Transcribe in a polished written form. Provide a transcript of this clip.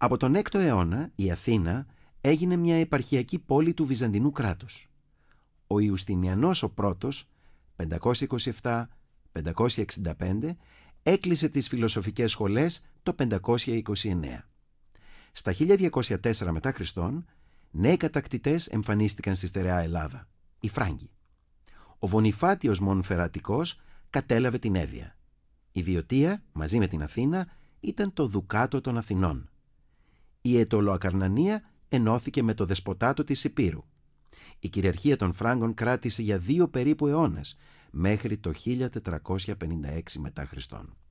Από τον 6ο αιώνα η Αθήνα έγινε μια επαρχιακή πόλη του Βυζαντινού κράτους. Ο Ιουστινιανός ο πρώτος, 527-565, έκλεισε τις φιλοσοφικές σχολές το 529. Στα 1204 μετά Χριστόν, νέοι κατακτητές εμφανίστηκαν στη στερεά Ελλάδα, οι Φράγκοι. Ο Βονιφάτιος Μονφερατικός κατέλαβε την Εύβοια. Η Βιωτία, μαζί με την Αθήνα, ήταν το Δουκάτο των Αθηνών. Η Αιτωλοακαρνανία ενώθηκε με το Δεσποτάτο της Υπήρου. Η κυριαρχία των Φράγκων κράτησε για 2 περίπου αιώνες, μέχρι το 1456 μετά Χριστόν.